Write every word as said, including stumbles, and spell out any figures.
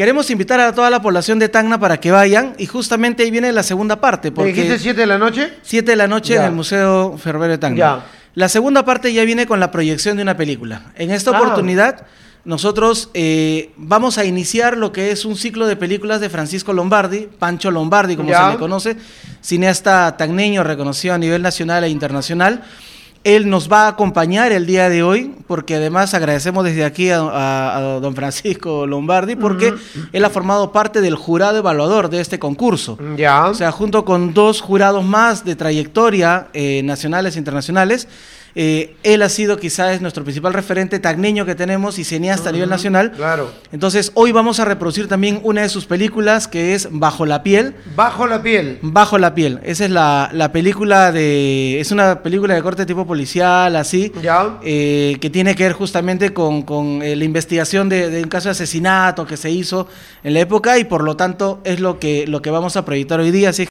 queremos invitar a toda la población de Tacna para que vayan, y justamente ahí viene la segunda parte. ¿Me dijiste siete de la noche? siete de la noche Ya. en el Museo Ferroviario de Tacna. Ya. La segunda parte ya viene con la proyección de una película. En esta Ah. oportunidad, nosotros eh, vamos a iniciar lo que es un ciclo de películas de Francisco Lombardi, Pancho Lombardi, como Ya. se le conoce, cineasta tagneño reconocido a nivel nacional e internacional. Él nos va a acompañar el día de hoy, porque además agradecemos desde aquí a, a, a don Francisco Lombardi, porque uh-huh. él ha formado parte del jurado evaluador de este concurso. Ya. O sea, junto con dos jurados más de trayectoria eh, nacionales e internacionales, eh, él ha sido quizás nuestro principal referente tagneño que tenemos y cineasta uh-huh. a nivel nacional. Claro. Entonces, hoy vamos a reproducir también una de sus películas, que es Bajo la piel. Bajo la piel. Bajo la piel. Esa es la, la película de... Es una película de corte tipo policial, así, ya. Eh, que tiene que ver justamente con, con eh, la investigación de, de un caso de asesinato que se hizo en la época, y por lo tanto es lo que, lo que vamos a proyectar hoy día. Así